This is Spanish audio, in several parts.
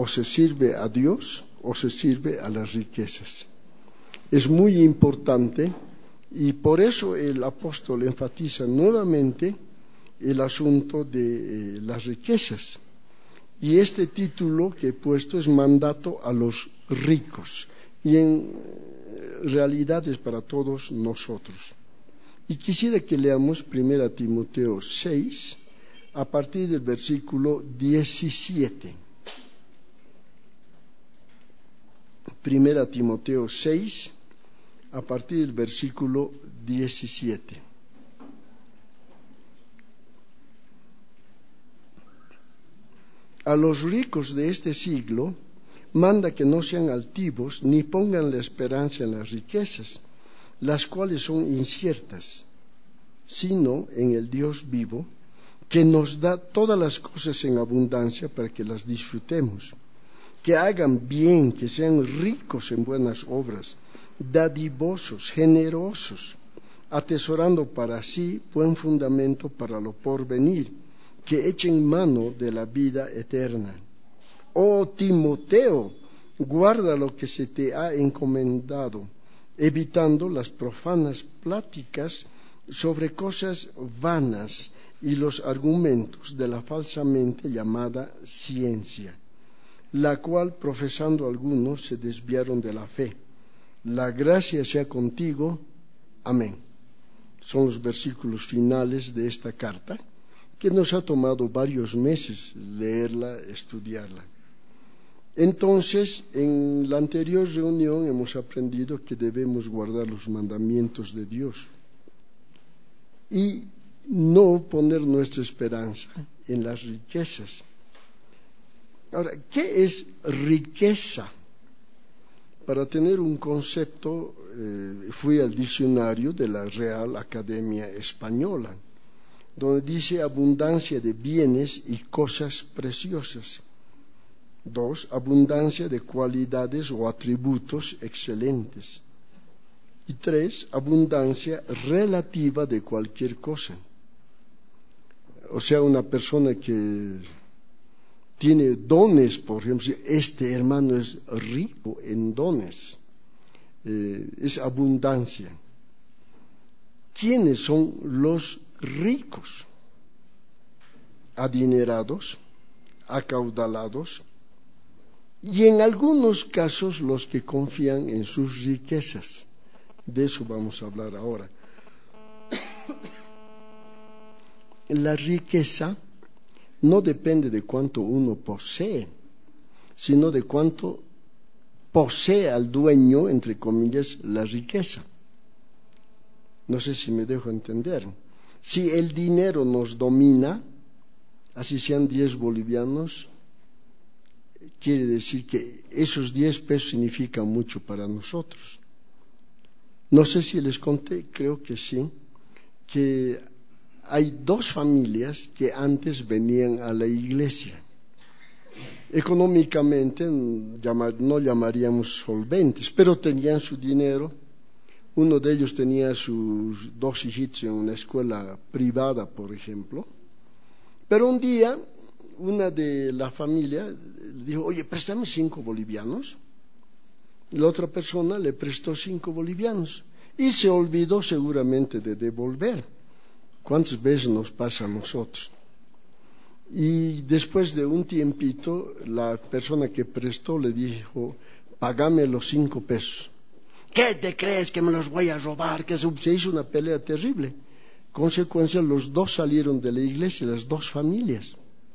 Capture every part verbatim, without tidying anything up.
o se sirve a Dios o se sirve a las riquezas. Es muy importante y por eso el apóstol enfatiza nuevamente el asunto de eh, las riquezas. Y este título que he puesto es mandato a los ricos y en realidad es para todos nosotros. Y quisiera que leamos primera Timoteo seis a partir del versículo diecisiete. Primera Timoteo seis a partir del versículo diecisiete. A los ricos de este siglo manda que no sean altivos ni pongan la esperanza en las riquezas, las cuales son inciertas, sino en el Dios vivo, que nos da todas las cosas en abundancia para que las disfrutemos. Que hagan bien, que sean ricos en buenas obras, dadivosos, generosos, atesorando para sí buen fundamento para lo porvenir, que echen mano de la vida eterna. Oh Timoteo, guarda lo que se te ha encomendado, evitando las profanas pláticas sobre cosas vanas y los argumentos de la falsamente llamada ciencia, la cual profesando algunos se desviaron de la fe. La gracia sea contigo. Amén. Son los versículos finales de esta carta, que nos ha tomado varios meses leerla, estudiarla. Entonces, en la anterior reunión hemos aprendido que debemos guardar los mandamientos de Dios y no poner nuestra esperanza en las riquezas. Ahora, ¿qué es riqueza? Para tener un concepto, eh, fui al diccionario de la Real Academia Española, donde dice abundancia de bienes y cosas preciosas. Dos, abundancia de cualidades o atributos excelentes. Y tres, abundancia relativa de cualquier cosa. O sea, una persona que tiene dones, por ejemplo, este hermano es rico en dones, eh, es abundancia. ¿Quiénes son los ricos? Adinerados, acaudalados, y en algunos casos los que confían en sus riquezas. De eso vamos a hablar ahora. La riqueza no depende de cuánto uno posee, sino de cuánto posee al dueño, entre comillas, la riqueza. No sé si me dejo entender. Si el dinero nos domina, así sean diez bolivianos, quiere decir que esos diez pesos significan mucho para nosotros. No sé si les conté, creo que sí, que hay dos familias que antes venían a la iglesia. Económicamente no llamaríamos solventes, pero tenían su dinero. Uno de ellos tenía sus dos hijitos en una escuela privada, por ejemplo. Pero un día, una de la familia dijo, oye, préstame cinco bolivianos. La otra persona le prestó cinco bolivianos y se olvidó seguramente de devolver. ¿Cuántas veces nos pasa a nosotros? Y después de un tiempito, la persona que prestó le dijo, págame los cinco pesos. ¿Qué te crees que me los voy a robar? Que se hizo una pelea terrible. Consecuencia, los dos salieron de la iglesia, las dos familias.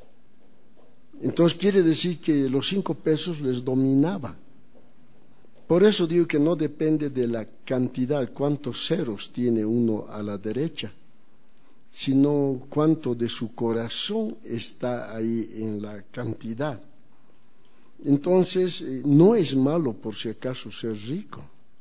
Entonces quiere decir que los cinco pesos les dominaba. Por eso digo que no depende de la cantidad, cuántos ceros tiene uno a la derecha, sino cuánto de su corazón está ahí en la cantidad. Entonces, no es malo por si acaso ser rico.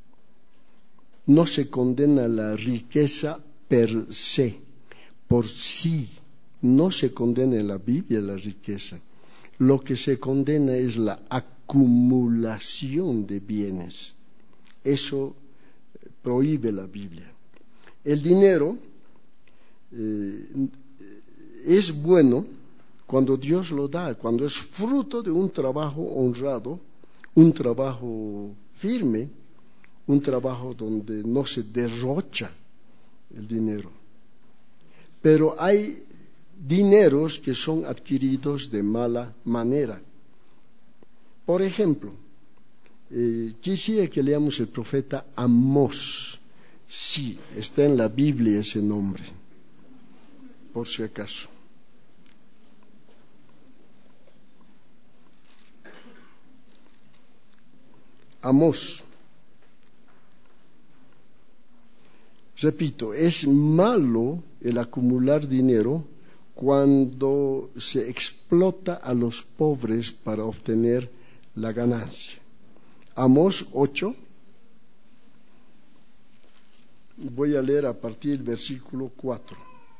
No se condena la riqueza per se, por sí. No se condena en la Biblia la riqueza. Lo que se condena es la acumulación de bienes. Eso prohíbe la Biblia. El dinero eh, es bueno cuando Dios lo da, cuando es fruto de un trabajo honrado, un trabajo firme, un trabajo donde no se derrocha el dinero. Pero hay dineros que son adquiridos de mala manera. Por ejemplo, eh, quisiera que leamos el profeta Amós. Sí, está en la Biblia ese nombre, por si acaso. Amós. Repito, es malo el acumular dinero cuando se explota a los pobres para obtener la ganancia. Amós ocho, voy a leer a partir del versículo cuatro.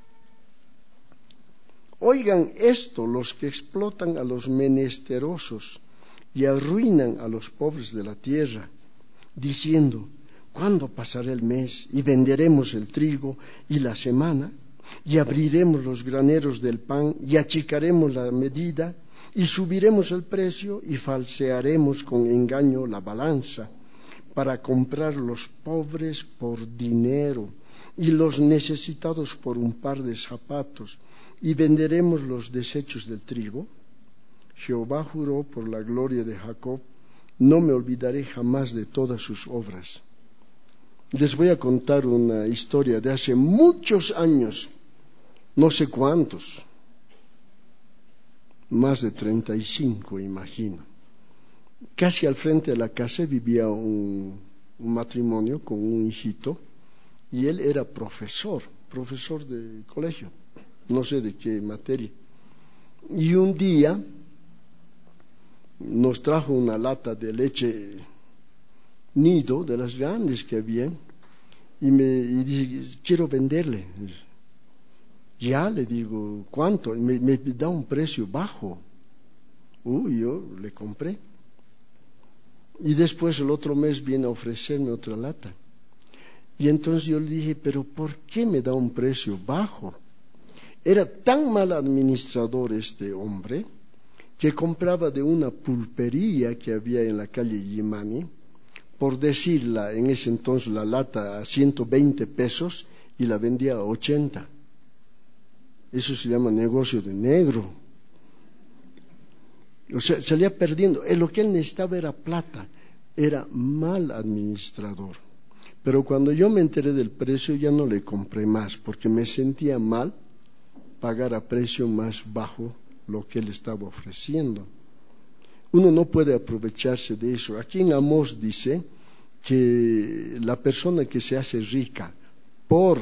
Oigan esto los que explotan a los menesterosos y arruinan a los pobres de la tierra, diciendo: ¿cuándo pasará el mes y venderemos el trigo y la semana? Y abriremos los graneros del pan y achicaremos la medida y subiremos el precio y falsearemos con engaño la balanza para comprar los pobres por dinero y los necesitados por un par de zapatos y venderemos los desechos del trigo. Jehová juró por la gloria de Jacob: no me olvidaré jamás de todas sus obras. Les voy a contar una historia de hace muchos años, no sé cuántos, más de treinta y cinco, imagino. Casi al frente de la casa vivía un, un matrimonio con un hijito, y él era profesor, profesor de colegio, no sé de qué materia. Y un día nos trajo una lata de leche Nido, de las grandes que había, y me y dije: quiero venderle. Ya, le digo: ¿cuánto? Y me, me da un precio bajo. Uy, yo le compré. Y después el otro mes viene a ofrecerme otra lata. Y entonces yo le dije: ¿pero por qué me da un precio bajo? Era tan mal administrador este hombre que compraba de una pulpería que había en la calle Yimani, por decirla en ese entonces la lata a ciento veinte pesos, y la vendía a ochenta. Eso se llama negocio de negro. O sea, salía perdiendo. Lo que él necesitaba era plata. Era mal administrador. Pero cuando yo me enteré del precio, ya no le compré más, porque me sentía mal pagar a precio más bajo lo que él estaba ofreciendo. Uno no puede aprovecharse de eso. Aquí en Amós dice que la persona que se hace rica por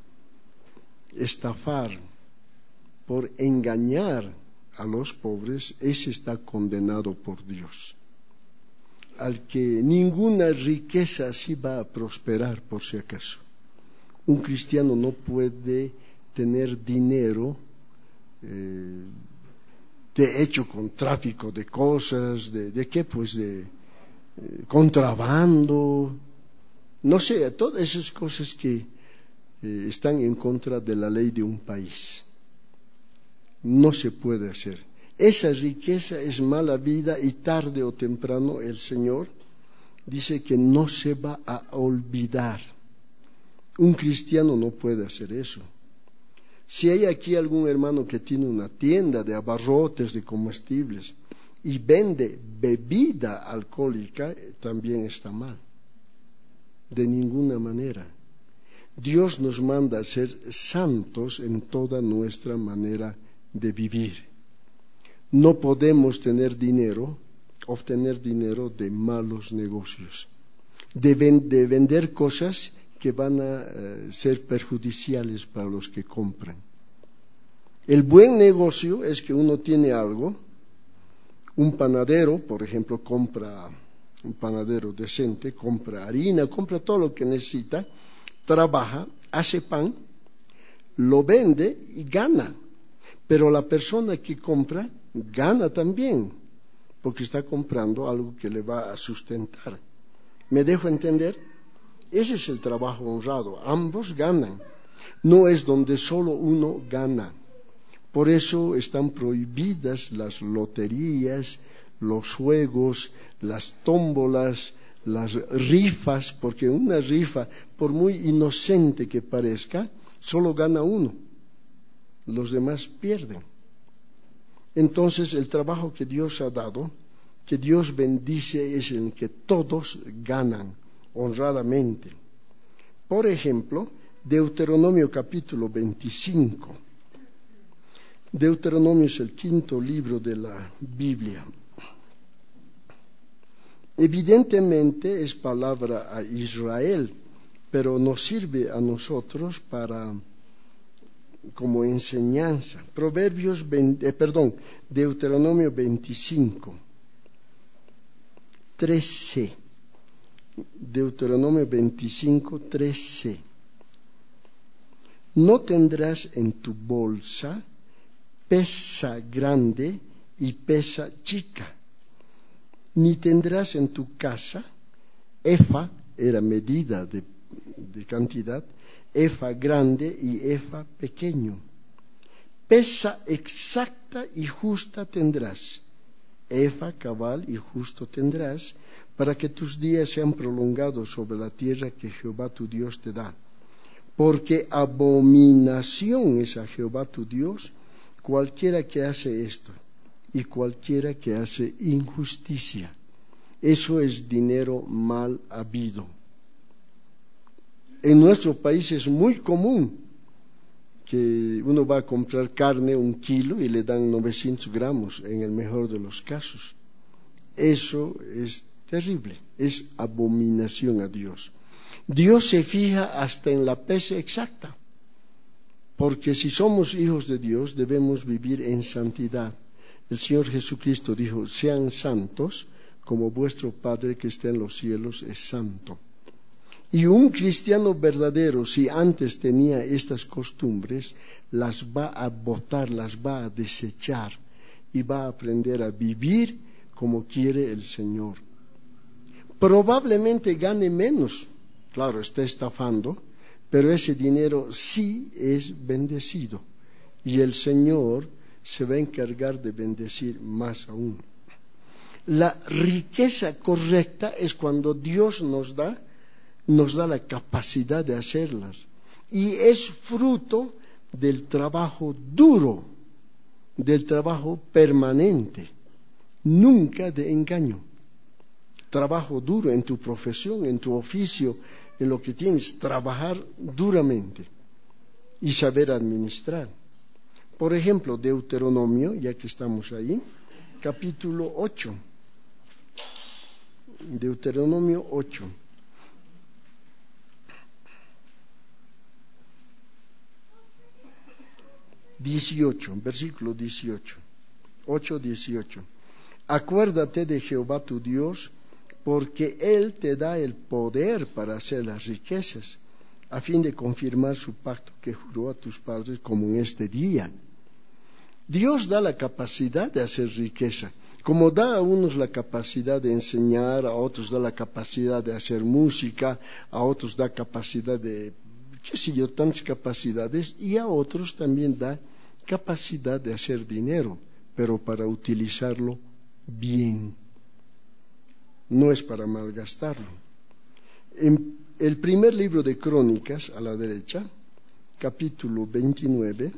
estafar, por engañar a los pobres, ese está condenado por Dios. Al que ninguna riqueza así va a prosperar, por si acaso. Un cristiano no puede tener dinero eh, de hecho con tráfico de cosas, de, de qué, pues de eh, contrabando, no sé, todas esas cosas que eh, están en contra de la ley de un país. No se puede hacer. Esa riqueza es mala vida, y tarde o temprano el Señor dice que no se va a olvidar. Un cristiano no puede hacer eso. Si hay aquí algún hermano que tiene una tienda de abarrotes de comestibles y vende bebida alcohólica, también está mal. De ninguna manera. Dios nos manda a ser santos en toda nuestra manera de vivir. No podemos tener dinero, obtener dinero de malos negocios, de, ven, de vender cosas que van a uh, ser perjudiciales para los que compran. El buen negocio es que uno tiene algo. Un panadero, por ejemplo, compra, un panadero decente, compra harina, compra todo lo que necesita, trabaja, hace pan, lo vende y gana. Pero la persona que compra gana también, porque está comprando algo que le va a sustentar. ¿Me dejo entender? Ese es el trabajo honrado. Ambos ganan. No es donde solo uno gana. Por eso están prohibidas las loterías, los juegos, las tómbolas, las rifas, porque una rifa, por muy inocente que parezca, solo gana uno, los demás pierden. Entonces el trabajo que Dios ha dado, que Dios bendice, es en que todos ganan honradamente. Por ejemplo, Deuteronomio capítulo veinticinco. Deuteronomio es el quinto libro de la Biblia. Evidentemente es palabra a Israel, pero nos sirve a nosotros para como enseñanza. Proverbios veinte, eh, perdón, Deuteronomio veinticinco, trece. Deuteronomio veinticinco, trece. No tendrás en tu bolsa pesa grande y pesa chica, ni tendrás en tu casa efa, era medida de, de cantidad, efa grande y efa pequeño. Pesa exacta y justa tendrás, efa cabal y justo tendrás, para que tus días sean prolongados sobre la tierra que Jehová tu Dios te da. Porque abominación es a Jehová tu Dios cualquiera que hace esto, y cualquiera que hace injusticia. Eso es dinero mal habido. En nuestro país es muy común que uno va a comprar carne, un kilo, y le dan novecientos gramos, en el mejor de los casos. Eso es terrible, es abominación a Dios. Dios se fija hasta en la pesa exacta, porque si somos hijos de Dios debemos vivir en santidad. El Señor Jesucristo dijo, sean santos como vuestro Padre que está en los cielos es santo. Y un cristiano verdadero, si antes tenía estas costumbres, las va a botar, las va a desechar y va a aprender a vivir como quiere el Señor. Probablemente gane menos, claro, está estafando, pero ese dinero sí es bendecido y el Señor se va a encargar de bendecir más aún. La riqueza correcta es cuando Dios nos da, nos da la capacidad de hacerlas y es fruto del trabajo duro, del trabajo permanente, nunca de engaño. Trabajo duro en tu profesión, en tu oficio, en lo que tienes, trabajar duramente y saber administrar. Por ejemplo, Deuteronomio, ya que estamos ahí, capítulo ocho. Deuteronomio ocho. dieciocho, versículo dieciocho. ocho, dieciocho. Acuérdate de Jehová tu Dios, porque Él te da el poder para hacer las riquezas, a fin de confirmar su pacto que juró a tus padres como en este día. Dios da la capacidad de hacer riqueza, como da a unos la capacidad de enseñar, a otros da la capacidad de hacer música, a otros da capacidad de, qué sé yo, tantas capacidades, y a otros también da capacidad de hacer dinero, pero para utilizarlo bien. No es para malgastarlo. En el primer libro de Crónicas, a la derecha, capítulo veintinueve,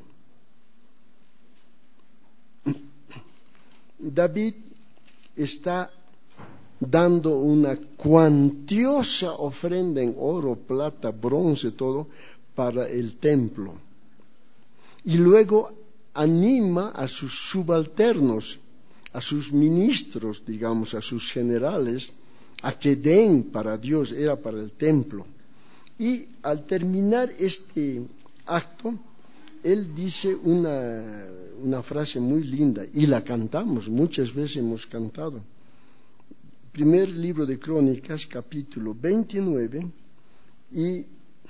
David está dando una cuantiosa ofrenda en oro, plata, bronce, todo, para el templo. Y luego anima a sus subalternos, a sus ministros, digamos, a sus generales, a que den para Dios, era para el templo. Y al terminar este acto, él dice una, una frase muy linda, y la cantamos, muchas veces hemos cantado. Primer libro de Crónicas, capítulo veintinueve, y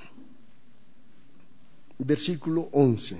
versículo once.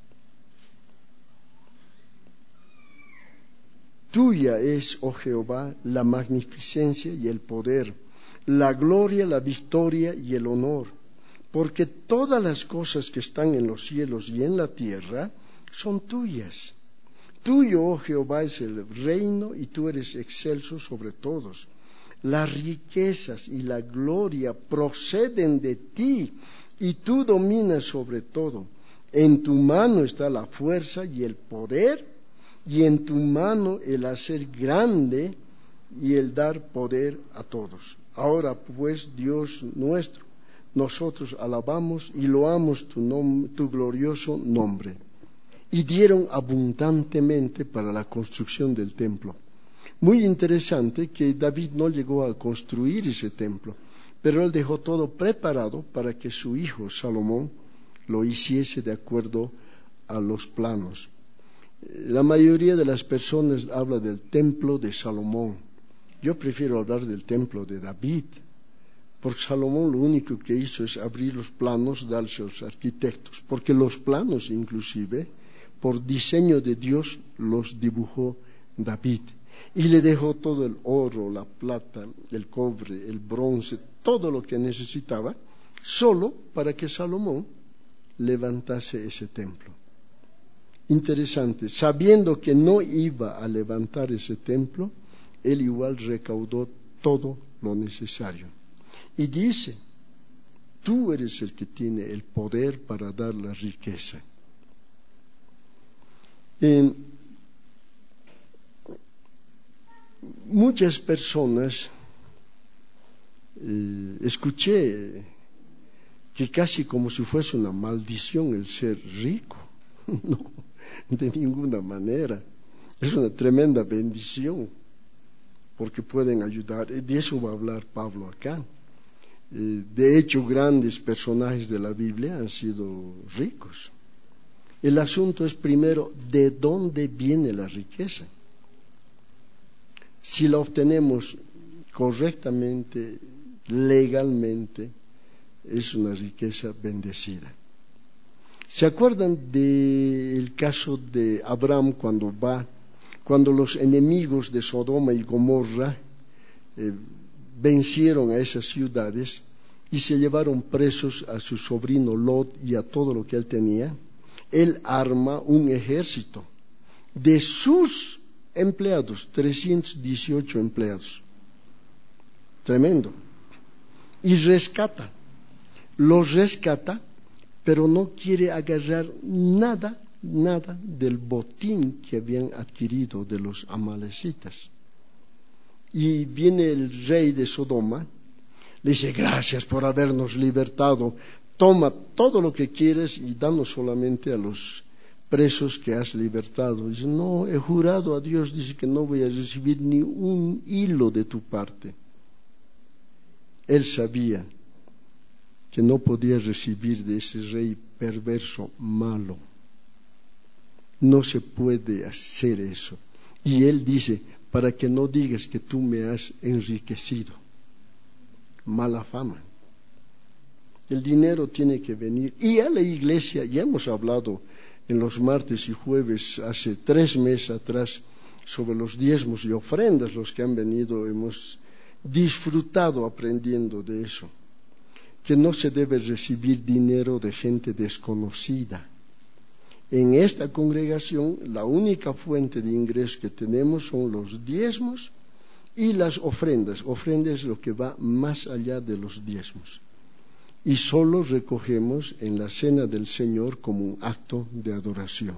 Tuya es, oh Jehová, la magnificencia y el poder, la gloria, la victoria y el honor, porque todas las cosas que están en los cielos y en la tierra son tuyas. Tuyo, oh Jehová, es el reino y tú eres excelso sobre todos. Las riquezas y la gloria proceden de ti y tú dominas sobre todo. En tu mano está la fuerza y el poder, y en tu mano el hacer grande y el dar poder a todos. Ahora pues, Dios nuestro, nosotros alabamos y loamos tu, nom- tu glorioso nombre. Y dieron abundantemente para la construcción del templo. Muy interesante que David no llegó a construir ese templo, pero él dejó todo preparado para que su hijo Salomón lo hiciese de acuerdo a los planos. La mayoría de las personas habla del templo de Salomón. Yo prefiero hablar del templo de David, porque Salomón lo único que hizo es abrir los planos, darse a los arquitectos, porque los planos inclusive, por diseño de Dios, los dibujó David. Y le dejó todo el oro, la plata, el cobre, el bronce, todo lo que necesitaba, solo para que Salomón levantase ese templo. Interesante, sabiendo que no iba a levantar ese templo, él igual recaudó todo lo necesario. Y dice, tú eres el que tiene el poder para dar la riqueza. Eh, muchas personas, eh, escuché que casi como si fuese una maldición el ser rico. No, de ninguna manera. Es una tremenda bendición, porque pueden ayudar. De eso va a hablar Pablo acá. Eh, de hecho, grandes personajes de la Biblia han sido ricos. El asunto es primero, ¿de dónde viene la riqueza? Si la obtenemos correctamente, legalmente, es una riqueza bendecida. ¿Se acuerdan del caso de Abraham cuando va, cuando los enemigos de Sodoma y Gomorra eh, vencieron a esas ciudades y se llevaron presos a su sobrino Lot y a todo lo que él tenía? Él arma un ejército de sus empleados, trescientos dieciocho empleados. Tremendo. Y rescata. Los rescata, pero no quiere agarrar nada, nada del botín que habían adquirido de los amalecitas. Y viene el rey de Sodoma, le dice, gracias por habernos libertado, toma todo lo que quieres y danos solamente a los presos que has libertado. Dice, no, he jurado a Dios, dice que no voy a recibir ni un hilo de tu parte. Él sabía que no podía recibir de ese rey perverso, malo. No se puede hacer eso. Y él dice, para que no digas que tú me has enriquecido. Mala fama. El dinero tiene que venir. Y a la iglesia, ya hemos hablado en los martes y jueves, hace tres meses atrás, sobre los diezmos y ofrendas, los que han venido, hemos disfrutado aprendiendo de eso. Que no se debe recibir dinero de gente desconocida. En esta congregación, la única fuente de ingreso que tenemos son los diezmos y las ofrendas. Ofrendas es lo que va más allá de los diezmos. Y solo recogemos en la cena del Señor como un acto de adoración.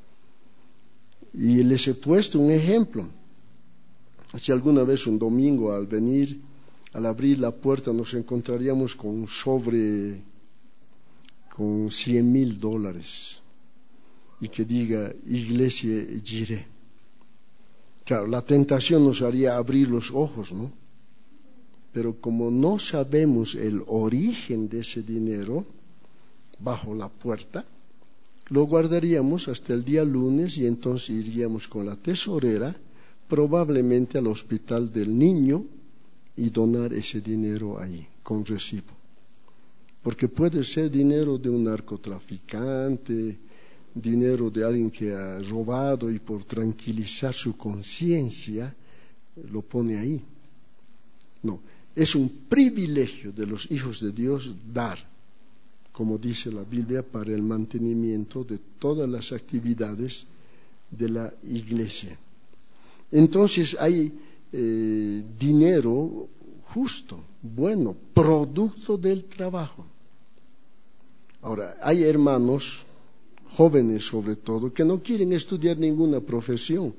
Y les he puesto un ejemplo. Si alguna vez un domingo al venir, al abrir la puerta, nos encontraríamos con un sobre con cien mil dólares y que diga Iglesia Jireh. Claro, la tentación nos haría abrir los ojos, ¿no? Pero como no sabemos el origen de ese dinero bajo la puerta, lo guardaríamos hasta el día lunes y entonces iríamos con la tesorera probablemente al hospital del niño y donar ese dinero ahí, con recibo. Porque puede ser dinero de un narcotraficante, dinero de alguien que ha robado y por tranquilizar su conciencia lo pone ahí. No, es un privilegio de los hijos de Dios dar como dice la Biblia, para el mantenimiento de todas las actividades de la iglesia. Entonces hay eh, dinero justo, bueno, producto del trabajo. Ahora, hay hermanos, jóvenes sobre todo, que no quieren estudiar ninguna profesión.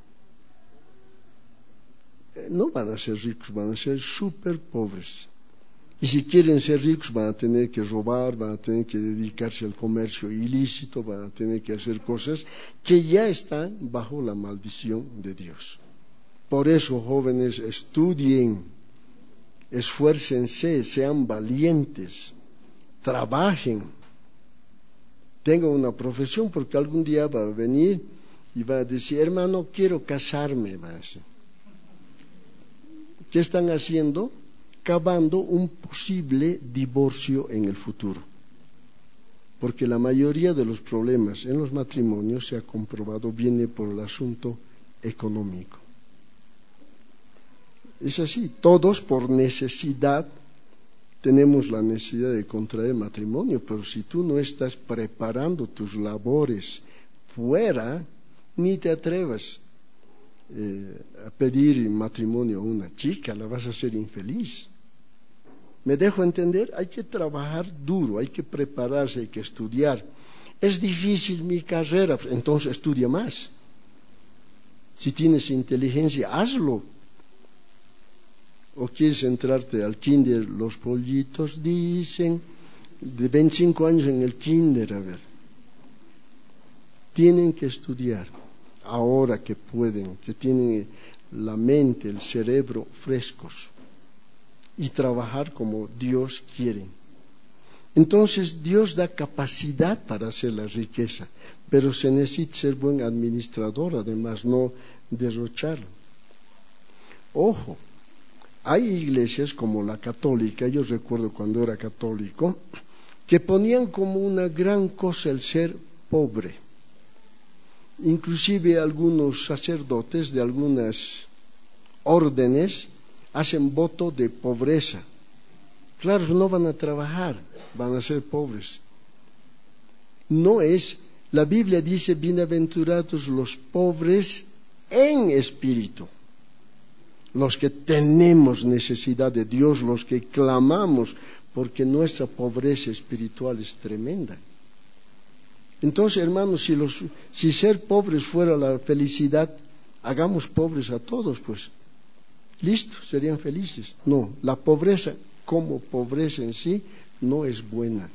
No van a ser ricos, van a ser súper pobres. Y si quieren ser ricos van a tener que robar, van a tener que dedicarse al comercio ilícito, van a tener que hacer cosas que ya están bajo la maldición de Dios. Por eso, jóvenes, estudien, esfuércense, sean valientes, trabajen, tengan una profesión, porque algún día va a venir y va a decir, hermano, quiero casarme, va a decir. ¿Qué están haciendo? Cavando un posible divorcio en el futuro. Porque la mayoría de los problemas en los matrimonios, se ha comprobado, viene por el asunto económico. Es así, todos por necesidad tenemos la necesidad de contraer matrimonio, pero si tú no estás preparando tus labores fuera, ni te atrevas eh, a pedir matrimonio a una chica, la vas a hacer infeliz. ¿Me dejo entender? Hay que trabajar duro, hay que prepararse, hay que estudiar. Es difícil mi carrera, entonces estudia más. Si tienes inteligencia, hazlo. ¿O quieres entrarte al kinder? Los pollitos dicen, de veinticinco años en el kinder, a ver. Tienen que estudiar, ahora que pueden, que tienen la mente, el cerebro frescos, y trabajar como Dios quiere. Entonces Dios da capacidad para hacer la riqueza, pero se necesita ser buen administrador, además, no derrocharlo. Ojo, hay iglesias como la católica, yo recuerdo cuando era católico, que ponían como una gran cosa el ser pobre. Inclusive algunos sacerdotes de algunas órdenes hacen voto de pobreza. Claro, no van a trabajar, van a ser pobres. No es, la Biblia dice, bienaventurados los pobres en espíritu. Los que tenemos necesidad de Dios, los que clamamos, porque nuestra pobreza espiritual es tremenda. Entonces, hermanos, si, los, si ser pobres fuera la felicidad, hagamos pobres a todos, pues. Listo, serían felices. No, la pobreza como pobreza en sí no es buena.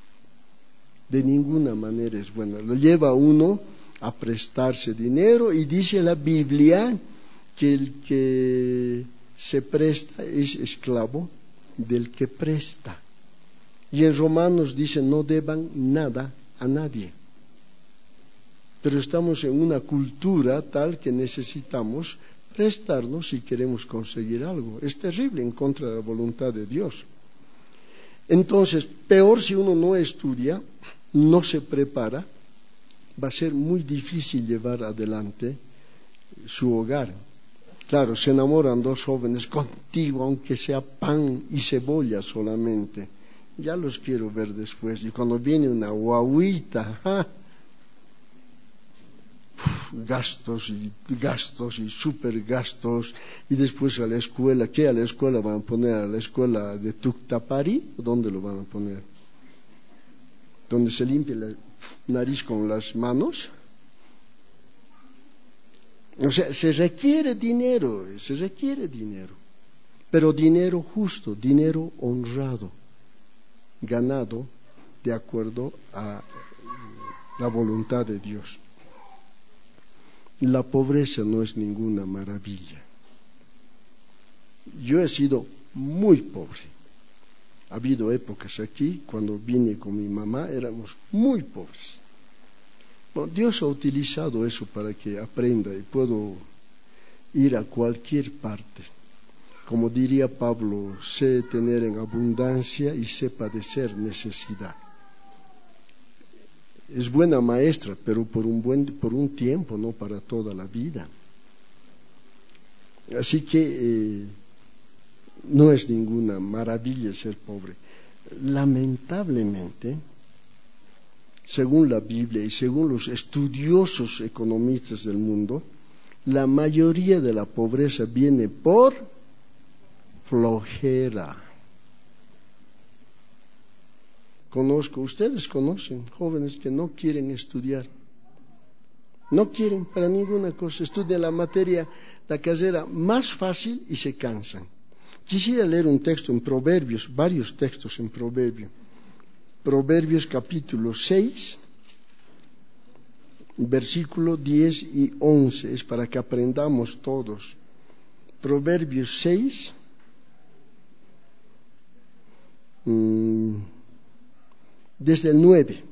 De ninguna manera es buena. Lo lleva a uno a prestarse dinero, y dice la Biblia que el que se presta es esclavo del que presta. Y en Romanos dice, no deban nada a nadie. Pero estamos en una cultura tal que necesitamos prestarnos si queremos conseguir algo. Es terrible, en contra de la voluntad de Dios. Entonces, peor si uno no estudia, no se prepara, va a ser muy difícil llevar adelante su hogar. Claro, se enamoran dos jóvenes contigo, aunque sea pan y cebolla solamente. Ya los quiero ver después. Y cuando viene una guaguita, ¡ja! Uf, gastos y gastos y super gastos. Y después a la escuela, ¿qué a la escuela van a poner? ¿A la escuela de Tuctapari? ¿Dónde lo van a poner? ¿Donde se limpia la nariz con las manos? O sea, se requiere dinero, se requiere dinero, pero dinero justo, dinero honrado, ganado de acuerdo a la voluntad de Dios. La pobreza no es ninguna maravilla. Yo he sido muy pobre. Ha habido épocas aquí, cuando vine con mi mamá, éramos muy pobres. Bueno, Dios ha utilizado eso para que aprenda y puedo ir a cualquier parte. Como diría Pablo, sé tener en abundancia y sé padecer necesidad. Es buena maestra, pero por un buen, por un tiempo, no para toda la vida. Así que eh, no es ninguna maravilla ser pobre. lamentablemente, según la Biblia y según los estudiosos economistas del mundo, la mayoría de la pobreza viene por flojera. Conozco, ustedes conocen jóvenes que no quieren estudiar, no quieren para ninguna cosa, estudian la materia, la carrera más fácil y se cansan. Quisiera leer un texto en Proverbios, varios textos en Proverbios. Proverbios capítulo seis, versículo diez y once, es para que aprendamos todos. Proverbios seis, mmm, desde el nueve.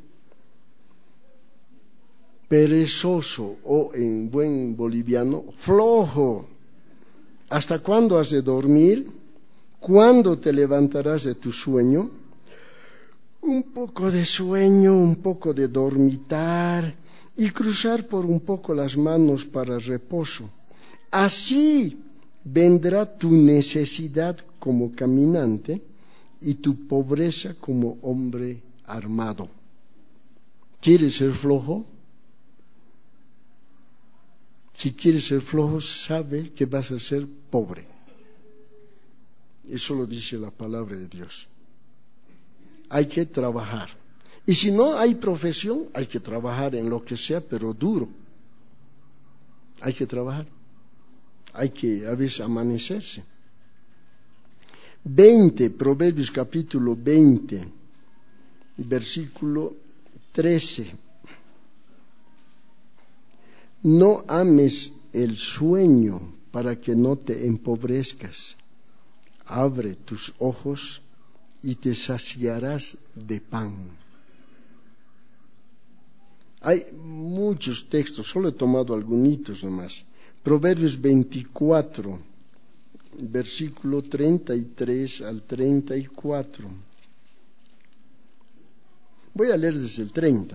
Perezoso, o en buen boliviano, flojo. ¿Hasta cuándo has de dormir? ¿Cuándo te levantarás de tu sueño? Un poco de sueño, un poco de dormitar y cruzar por un poco las manos para reposo. Así vendrá tu necesidad como caminante y tu pobreza como hombre armado. ¿Quieres ser flojo? Si quieres ser flojo, sabe que vas a ser pobre. Eso lo dice la palabra de Dios. Hay que trabajar. Y si no hay profesión, hay que trabajar en lo que sea, pero duro. Hay que trabajar. Hay que a veces amanecerse. veinte, Proverbios capítulo veinte, versículo trece. No ames el sueño para que no te empobrezcas. Abre tus ojos y te saciarás de pan. Hay muchos textos, solo he tomado algunos nomás. Proverbios veinticuatro, versículo treinta y tres al treinta y cuatro. Voy a leer desde el treinta.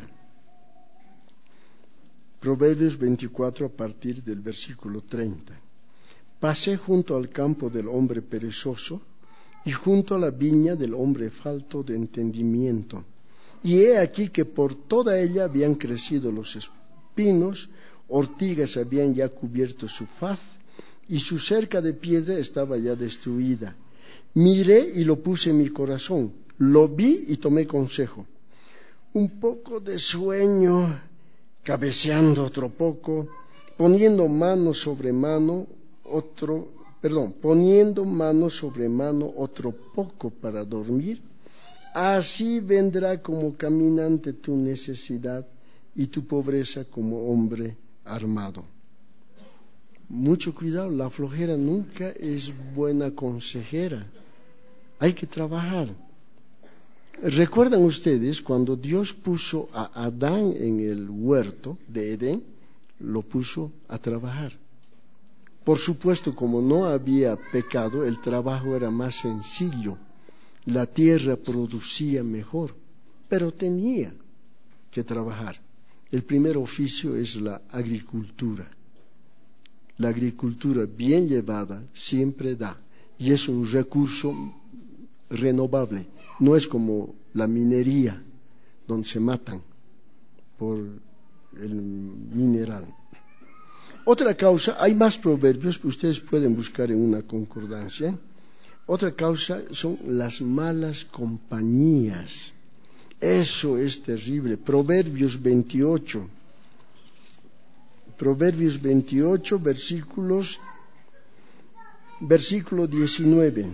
Proverbios veinticuatro a partir del versículo treinta. Pasé junto al campo del hombre perezoso y junto a la viña del hombre falto de entendimiento. Y he aquí que por toda ella habían crecido los espinos, ortigas habían ya cubierto su faz, y su cerca de piedra estaba ya destruida. Miré y lo puse en mi corazón, lo vi y tomé consejo. Un poco de sueño, cabeceando otro poco, poniendo mano sobre mano, otro, perdón, poniendo mano sobre mano otro poco para dormir. Así vendrá como caminante tu necesidad y tu pobreza como hombre armado. Mucho cuidado, la flojera nunca es buena consejera. Hay que trabajar. ¿Recuerdan ustedes cuando Dios puso a Adán en el huerto de Edén? Lo puso a trabajar. Por supuesto, como no había pecado, el trabajo era más sencillo. La tierra producía mejor, pero tenía que trabajar. El primer oficio es la agricultura. La agricultura bien llevada siempre da, y es un recurso renovable. No es como la minería, donde se matan por el mineral. Otra causa, hay más proverbios que ustedes pueden buscar en una concordancia. Otra causa son las malas compañías. Eso es terrible. Proverbios veintiocho. Proverbios veintiocho, versículos, versículo diecinueve.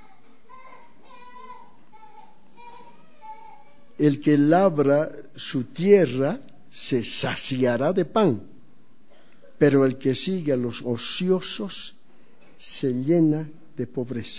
El que labra su tierra se saciará de pan, pero el que sigue a los ociosos se llena de pobreza.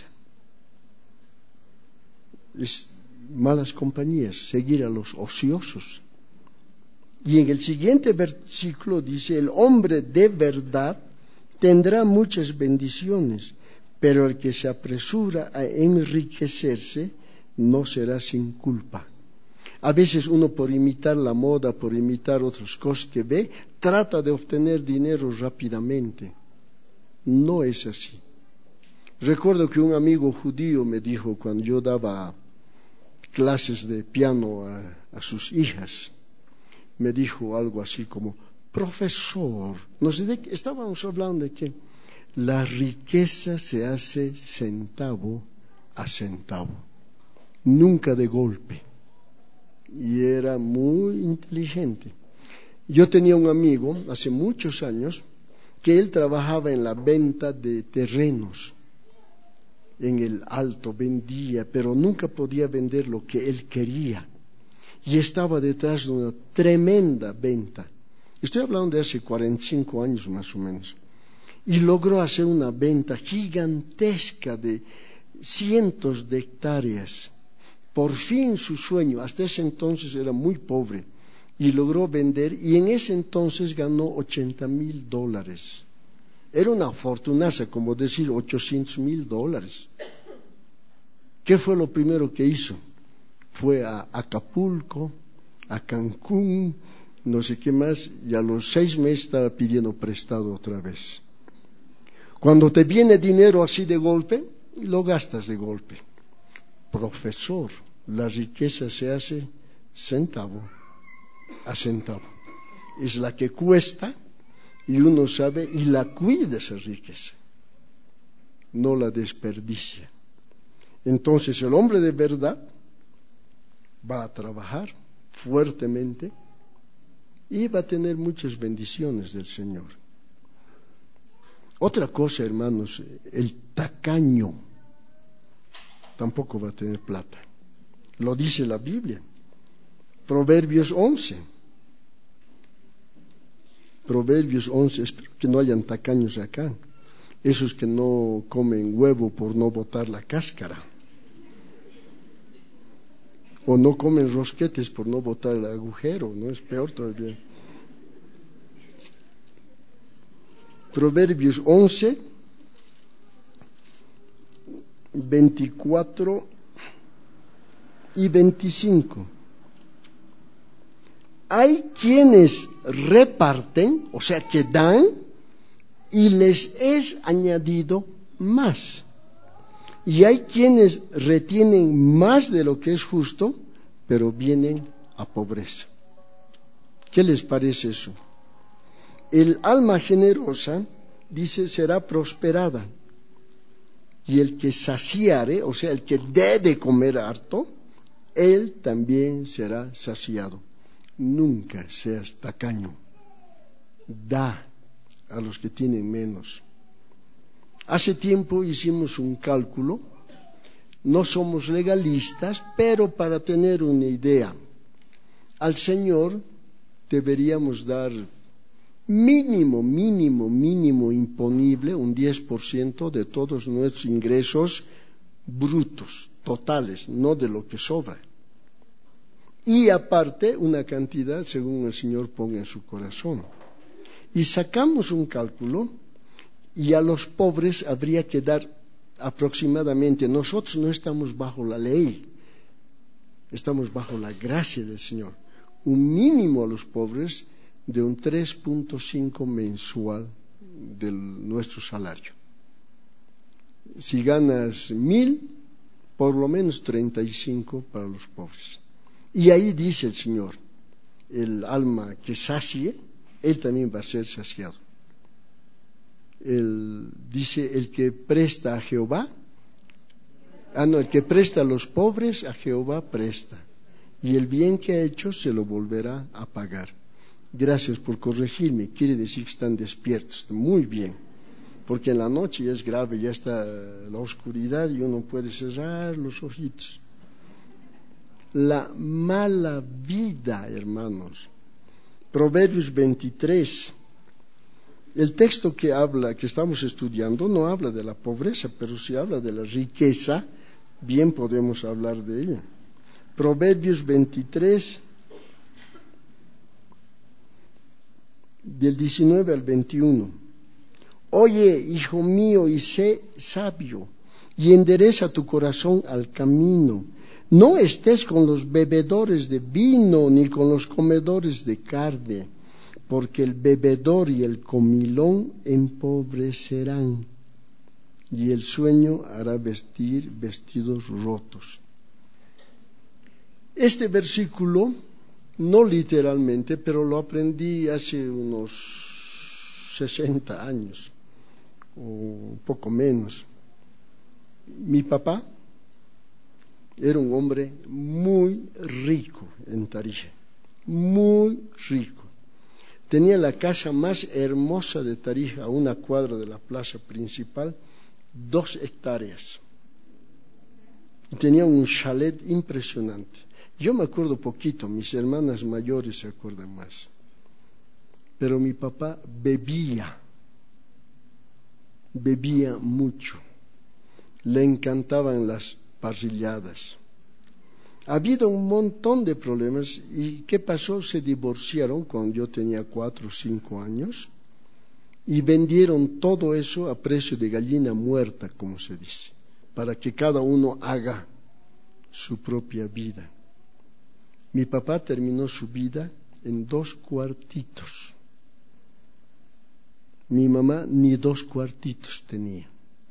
Es malas compañías, seguir a los ociosos. Y en el siguiente versículo dice, el hombre de verdad tendrá muchas bendiciones, pero el que se apresura a enriquecerse no será sin culpa. A veces uno, por imitar la moda, por imitar otras cosas que ve, trata de obtener dinero rápidamente. No es así. Recuerdo que un amigo judío me dijo cuando yo daba clases de piano a, a sus hijas, me dijo algo así como: profesor, no sé de qué, estábamos hablando de que la riqueza se hace centavo a centavo, nunca de golpe. Y era muy inteligente. Yo tenía un amigo hace muchos años que él trabajaba en la venta de terrenos. En el Alto vendía, pero nunca podía vender lo que él quería. Y estaba detrás de una tremenda venta. Estoy hablando de hace cuarenta y cinco años más o menos. Y logró hacer una venta gigantesca de cientos de hectáreas. Por fin su sueño, hasta ese entonces era muy pobre, y logró vender, y en ese entonces ganó ochenta mil dólares. Era una fortunaza, como decir ochocientos mil dólares. ¿Qué fue lo primero que hizo? Fue a Acapulco, a Cancún, no sé qué más, y a los seis meses estaba pidiendo prestado otra vez. Cuando te viene dinero así de golpe, lo gastas de golpe. Profesor, la riqueza se hace centavo a centavo. Es la que cuesta y uno sabe y la cuida esa riqueza. No la desperdicia. Entonces el hombre de verdad va a trabajar fuertemente y va a tener muchas bendiciones del Señor. Otra cosa, hermanos, el tacaño tampoco va a tener plata. Lo dice la Biblia. Proverbios once. Proverbios once. Espero que no hayan tacaños acá. Esos que no comen huevo por no botar la cáscara. O no comen rosquetes por no botar el agujero, ¿no? Es peor todavía. Proverbios once, veinticuatro y veinticinco. Hay quienes reparten, o sea que dan, y les es añadido más. Y hay quienes retienen más de lo que es justo, pero vienen a pobreza. ¿Qué les parece eso? El alma generosa, dice, será prosperada. Y el que saciare, o sea, el que dé de comer harto, él también será saciado. Nunca seas tacaño. Da a los que tienen menos. Hace tiempo hicimos un cálculo. No somos legalistas, pero para tener una idea, al Señor deberíamos dar mínimo, mínimo, mínimo imponible, un diez por ciento de todos nuestros ingresos brutos, totales, no de lo que sobra. Y aparte una cantidad según el Señor ponga en su corazón. Y sacamos un cálculo y a los pobres habría que dar aproximadamente, nosotros no estamos bajo la ley, estamos bajo la gracia del Señor, un mínimo a los pobres de un tres punto cinco mensual de nuestro salario. Si ganas mil, por lo menos treinta y cinco para los pobres. Y ahí dice el Señor, el alma que sacie, él también va a ser saciado. El, dice, el que presta a Jehová, ah no, el que presta a los pobres, a Jehová presta. Y el bien que ha hecho se lo volverá a pagar. Gracias por corregirme, quiere decir que están despiertos, muy bien. Porque en la noche ya es grave, ya está la oscuridad y uno puede cerrar los ojitos. La mala vida, hermanos. Proverbios veintitrés. El texto que habla, que estamos estudiando, no habla de la pobreza, pero si habla de la riqueza, bien podemos hablar de ella. Proverbios veintitrés, del diecinueve al veintiuno. Oye, hijo mío, y sé sabio, y endereza tu corazón al camino. No estés con los bebedores de vino, ni con los comedores de carne, porque el bebedor y el comilón empobrecerán, y el sueño hará vestir vestidos rotos. Este versículo, no literalmente, pero lo aprendí hace unos sesenta años, o un poco menos. Mi papá era un hombre muy rico en Tarija, muy rico. Tenía la casa más hermosa de Tarija, a una cuadra de la plaza principal, dos hectáreas. Tenía un chalet impresionante. Yo me acuerdo poquito, mis hermanas mayores se acuerdan más. Pero mi papá bebía, bebía mucho. Le encantaban las parrilladas. Ha habido un montón de problemas. ¿Y qué pasó? Se divorciaron cuando yo tenía cuatro o cinco años y vendieron todo eso a precio de gallina muerta, como se dice, para que cada uno haga su propia vida. Mi papá terminó su vida en dos cuartitos. Mi mamá ni dos cuartitos tenía.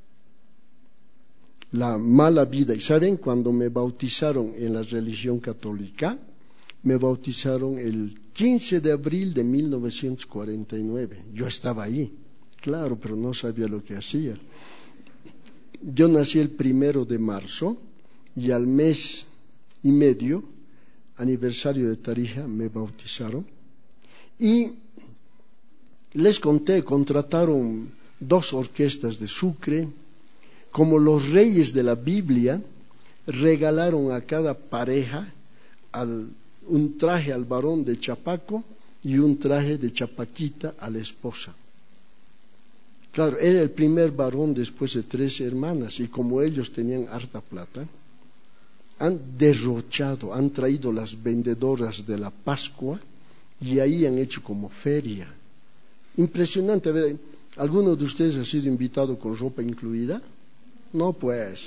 La mala vida. ¿Y saben? Cuando me bautizaron en la religión católica, me bautizaron el quince de abril de mil novecientos cuarenta y nueve. Yo estaba ahí, claro, pero no sabía lo que hacía. Yo nací el primero de marzo y al mes y medio, aniversario de Tarija, me bautizaron. Y les conté, contrataron dos orquestas de Sucre. Como los reyes de la Biblia, regalaron a cada pareja al, un traje al varón de chapaco y un traje de chapaquita a la esposa. Claro, era el primer varón después de tres hermanas, y como ellos tenían harta plata, han derrochado, han traído las vendedoras de la Pascua y ahí han hecho como feria. Impresionante. A ver, ¿alguno de ustedes ha sido invitado con ropa incluida? No, pues.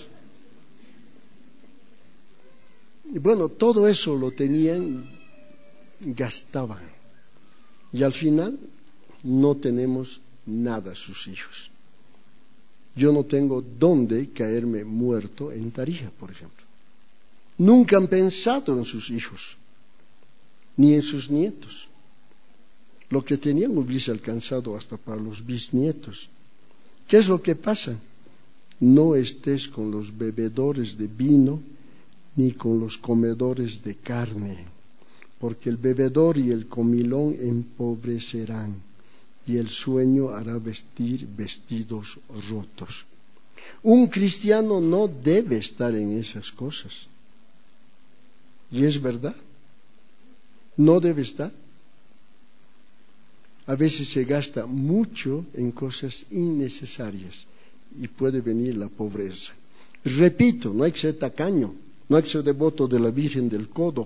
Y bueno, todo eso lo tenían, gastaban. Y al final no tenemos nada sus hijos. Yo no tengo dónde caerme muerto en Tarija, por ejemplo. Nunca han pensado en sus hijos, ni en sus nietos. Lo que tenían hubiese alcanzado hasta para los bisnietos. ¿Qué es lo que pasa? No estés con los bebedores de vino ni con los comedores de carne, porque el bebedor y el comilón empobrecerán y el sueño hará vestir vestidos rotos. Un cristiano no debe estar en esas cosas. Y es verdad, no debe estar. A veces se gasta mucho en cosas innecesarias y puede venir la pobreza. Repito, no hay que ser tacaño, no hay que ser devoto de la Virgen del Codo.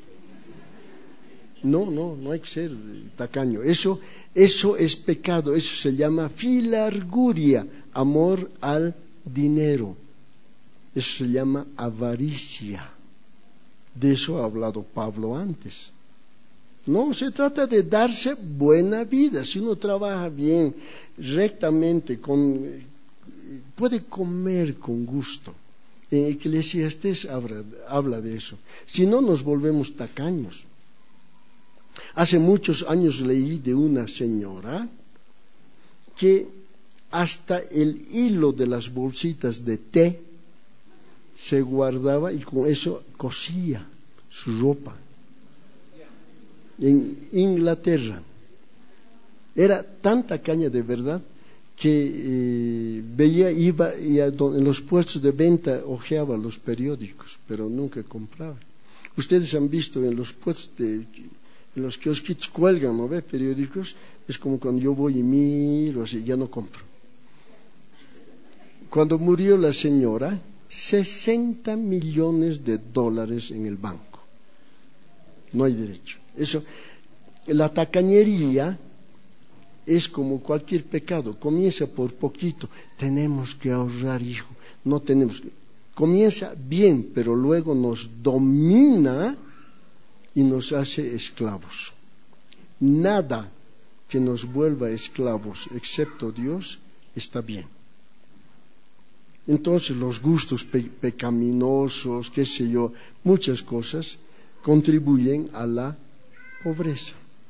No, no, no hay que ser tacaño. Eso, eso es pecado, eso se llama filarguria, amor al dinero. Eso se llama avaricia. De eso ha hablado Pablo antes. No, se trata de darse buena vida. Si uno trabaja bien, rectamente, con... puede comer con gusto. En Eclesiastés habla, habla de eso. Si no, nos volvemos tacaños. Hace muchos años leí de una señora que hasta el hilo de las bolsitas de té se guardaba y con eso cosía su ropa. En Inglaterra. Era tan tacaña de verdad que eh, veía, iba y a, en los puestos de venta hojeaba los periódicos, pero nunca compraba. Ustedes han visto en los puestos, de, en los kiosquitos cuelgan, ¿no ve? Periódicos, es como cuando yo voy y miro, así, ya no compro. Cuando murió la señora, sesenta millones de dólares en el banco. No hay derecho. Eso, la tacañería es como cualquier pecado, comienza por poquito. Tenemos que ahorrar, hijo, no tenemos. Comienza bien, pero luego nos domina y nos hace esclavos. Nada que nos vuelva esclavos, excepto Dios, está bien. Entonces los gustos pe- pecaminosos, qué sé yo, muchas cosas, contribuyen a la pobreza.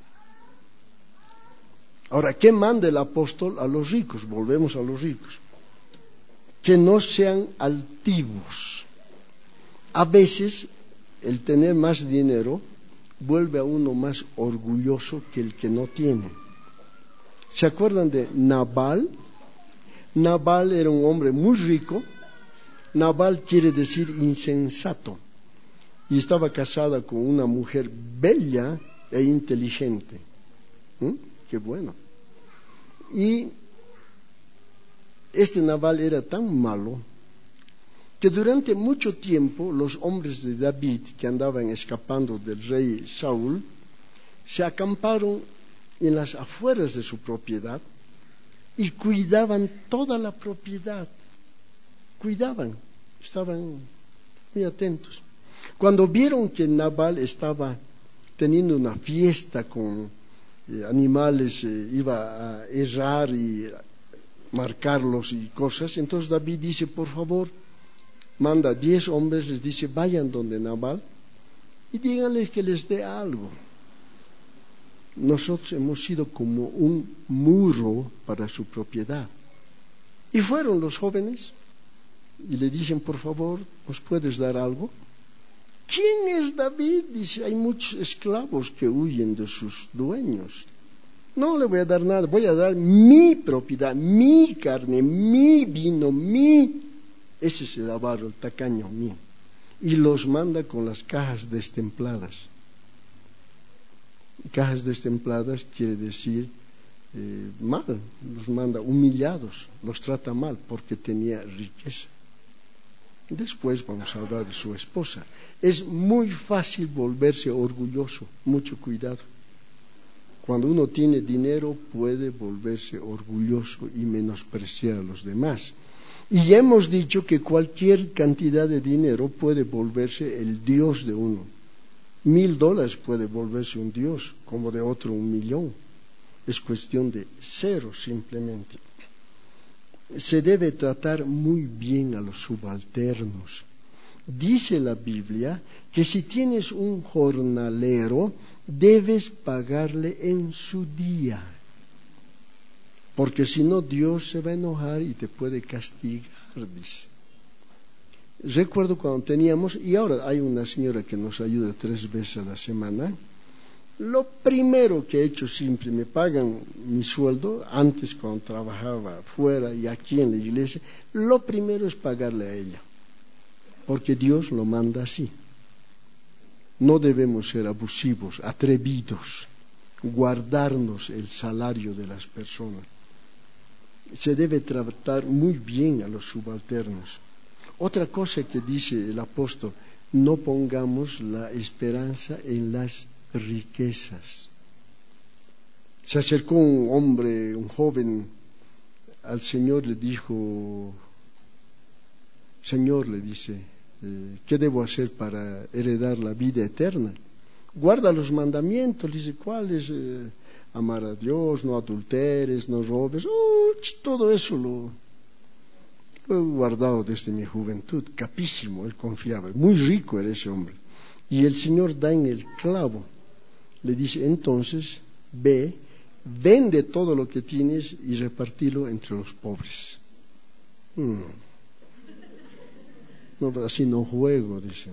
Ahora, ¿qué manda el apóstol a los ricos? Volvemos a los ricos. Que no sean altivos. A veces el tener más dinero vuelve a uno más orgulloso que el que no tiene. ¿Se acuerdan de Nabal? Nabal era un hombre muy rico. Nabal quiere decir insensato. Y estaba casada con una mujer bella e inteligente. ¿Mm? Qué bueno. Y este Nabal era tan malo que durante mucho tiempo los hombres de David que andaban escapando del rey Saúl se acamparon en las afueras de su propiedad y cuidaban toda la propiedad. Cuidaban, estaban muy atentos. Cuando vieron que Nabal estaba teniendo una fiesta con eh, animales, eh, iba a errar y marcarlos y cosas, entonces David dice, por favor, manda diez hombres, les dice, vayan donde Nabal y díganles que les dé algo. Nosotros hemos sido como un muro para su propiedad. Y fueron los jóvenes y le dicen, por favor, ¿nos puedes dar algo? ¿Quién es David? Dice, hay muchos esclavos que huyen de sus dueños. No le voy a dar nada, voy a dar mi propiedad, mi carne, mi vino, mi... Ese es el avaro, el tacaño mío. Y los manda con las cajas destempladas. Cajas destempladas quiere decir eh, mal, los manda humillados, los trata mal porque tenía riqueza. Después vamos a hablar de su esposa. Es muy fácil volverse orgulloso, mucho cuidado. Cuando uno tiene dinero puede volverse orgulloso y menospreciar a los demás. Y ya hemos dicho que cualquier cantidad de dinero puede volverse el Dios de uno. Mil dólares puede volverse un Dios, como de otro un millón. Es cuestión de cero simplemente. Se debe tratar muy bien a los subalternos. Dice la Biblia que si tienes un jornalero, debes pagarle en su día. Porque si no, Dios se va a enojar y te puede castigar, dice. Recuerdo cuando teníamos, y ahora hay una señora que nos ayuda tres veces a la semana. Lo primero que he hecho siempre, me pagan mi sueldo, antes cuando trabajaba fuera y aquí en la iglesia, lo primero es pagarle a ella. Porque Dios lo manda así. No debemos ser abusivos, atrevidos, guardarnos el salario de las personas. Se debe tratar muy bien a los subalternos. Otra cosa que dice el apóstol, no pongamos la esperanza en las riquezas. Se acercó un hombre, un joven, al Señor, le dijo, Señor, le dice, eh, ¿qué debo hacer para heredar la vida eterna? Guarda los mandamientos, dice, ¿cuáles? Eh, amar a Dios, no adulteres, no robes. Oh, todo eso lo, lo he guardado desde mi juventud. Capísimo, él confiaba. Muy rico era ese hombre. Y el Señor da en el clavo. Le dice, entonces, ve, vende todo lo que tienes y repartilo entre los pobres. Hmm. No, así no juego, dicen.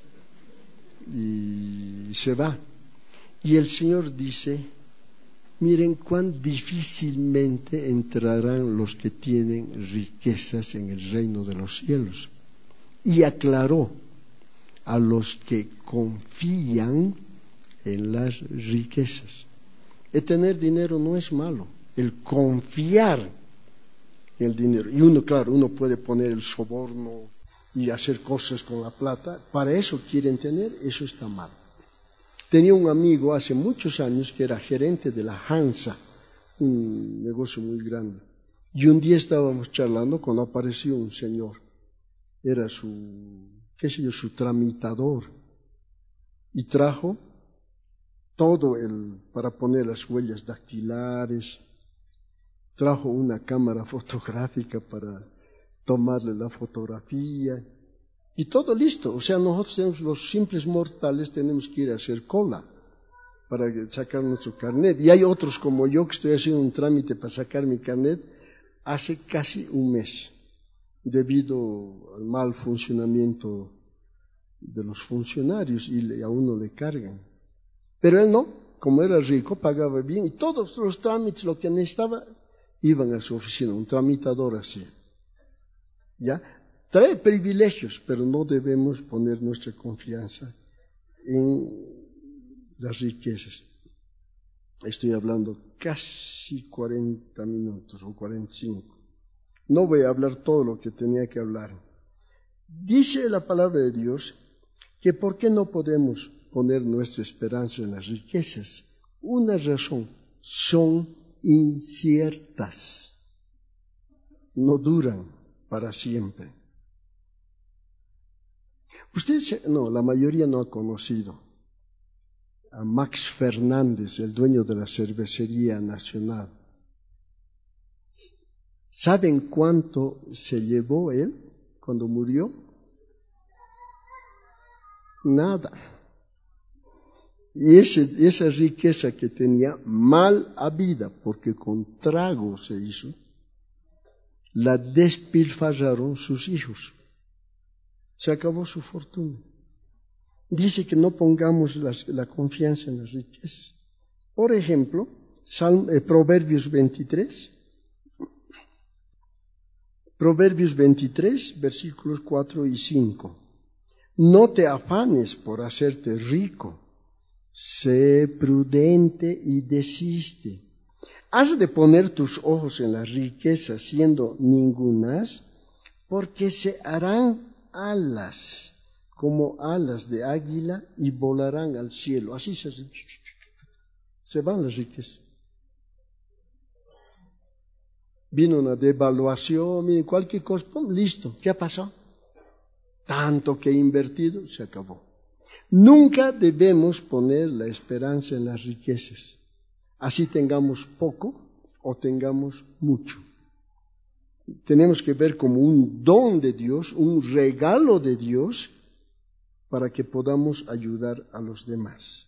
Y se va. Y el Señor dice, miren cuán difícilmente entrarán los que tienen riquezas en el reino de los cielos. Y aclaró, a los que confían en las riquezas. El tener dinero no es malo, el confiar en el dinero. Y uno, claro, uno puede poner el soborno y hacer cosas con la plata, para eso quieren tener, eso está mal. Tenía un amigo hace muchos años que era gerente de la Hansa, un negocio muy grande. Y un día estábamos charlando cuando apareció un señor. Era su, qué sé yo, su tramitador. Y trajo todo el, para poner las huellas dactilares. Trajo una cámara fotográfica para tomarle la fotografía. Y todo listo. O sea, nosotros tenemos, los simples mortales tenemos que ir a hacer cola para sacar nuestro carnet. Y hay otros como yo que estoy haciendo un trámite para sacar mi carnet hace casi un mes, debido al mal funcionamiento de los funcionarios y a uno le cargan. Pero él no, como era rico, pagaba bien y todos los trámites, lo que necesitaba, iban a su oficina, un tramitador así. ¿Ya? Trae privilegios, pero no debemos poner nuestra confianza en las riquezas. Estoy hablando casi cuarenta minutos o cuarenta y cinco. No voy a hablar todo lo que tenía que hablar. Dice la palabra de Dios que ¿por qué no podemos poner nuestra esperanza en las riquezas? Una razón, son inciertas, no duran para siempre. Ustedes, no, la mayoría no ha conocido a Max Fernández, el dueño de la Cervecería Nacional. ¿Saben cuánto se llevó él cuando murió? Nada. Y ese, esa riqueza que tenía mal habida, porque con trago se hizo, la despilfarraron sus hijos. Se acabó su fortuna. Dice que no pongamos las, la confianza en las riquezas. Por ejemplo, Salm, eh, Proverbios veintitrés. Proverbios veintitrés, versículos cuatro y cinco. No te afanes por hacerte rico. Sé prudente y desiste. Has de poner tus ojos en las riquezas siendo ningunas, porque se harán alas como alas de águila y volarán al cielo. Así se, se van las riquezas. Vino una devaluación, cualquier cosa, ¡pum! Listo, ¿qué ha pasado? Tanto que he invertido, se acabó. Nunca debemos poner la esperanza en las riquezas, así tengamos poco o tengamos mucho. Tenemos que ver como un don de Dios, un regalo de Dios, para que podamos ayudar a los demás.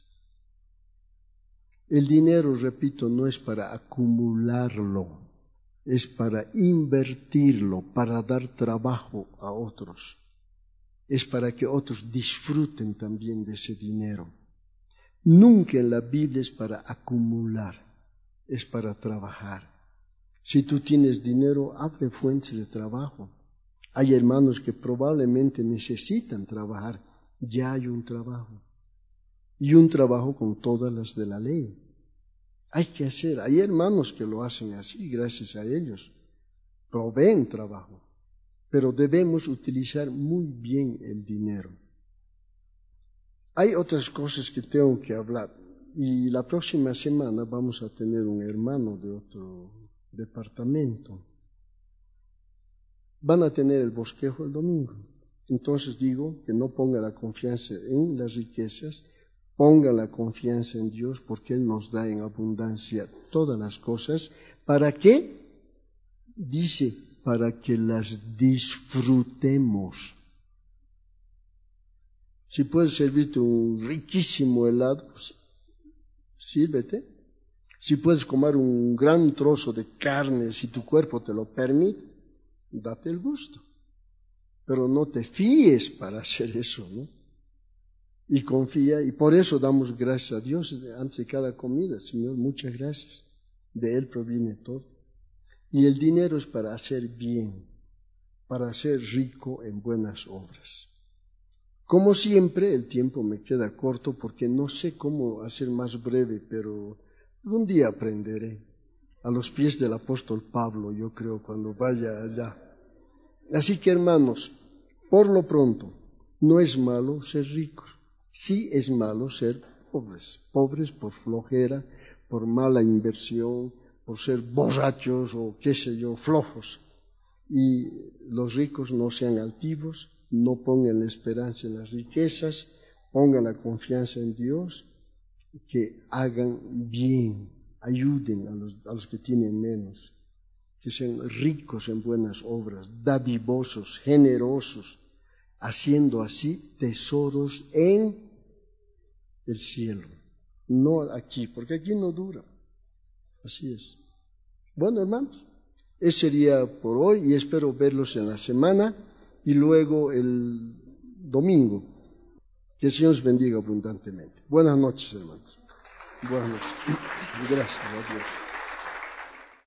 El dinero, repito, no es para acumularlo, es para invertirlo, para dar trabajo a otros. Es para que otros disfruten también de ese dinero. Nunca en la Biblia es para acumular, es para trabajar. Si tú tienes dinero, abre fuentes de trabajo. Hay hermanos que probablemente necesitan trabajar, ya hay un trabajo. Y un trabajo con todas las de la ley. Hay que hacer, hay hermanos que lo hacen así, gracias a ellos. Proveen trabajo. Pero debemos utilizar muy bien el dinero. Hay otras cosas que tengo que hablar y la próxima semana vamos a tener un hermano de otro departamento. Van a tener el bosquejo el domingo. Entonces digo que no ponga la confianza en las riquezas, ponga la confianza en Dios porque Él nos da en abundancia todas las cosas. ¿Para qué? Dice, para que las disfrutemos. Si puedes servirte un riquísimo helado, pues, sírvete. Si puedes comer un gran trozo de carne, si tu cuerpo te lo permite, date el gusto. Pero no te fíes para hacer eso, ¿no? Y confía, y por eso damos gracias a Dios antes de cada comida. Señor, muchas gracias. De Él proviene todo. Y el dinero es para hacer bien, para ser rico en buenas obras. Como siempre, el tiempo me queda corto porque no sé cómo hacer más breve, pero algún día aprenderé. A los pies del apóstol Pablo, yo creo, cuando vaya allá. Así que, hermanos, por lo pronto, no es malo ser ricos. Sí es malo ser pobres. Pobres por flojera, por mala inversión, por ser borrachos o qué sé yo, flojos. Y los ricos no sean altivos, no pongan la esperanza en las riquezas, pongan la confianza en Dios, que hagan bien, ayuden a los, a los que tienen menos, que sean ricos en buenas obras, dadivosos, generosos, haciendo así tesoros en el cielo, no aquí, porque aquí no dura. Así es. Bueno, hermanos, eso sería por hoy y espero verlos en la semana y luego el domingo. Que el Señor os bendiga abundantemente. Buenas noches, hermanos. Buenas noches. Gracias a Dios.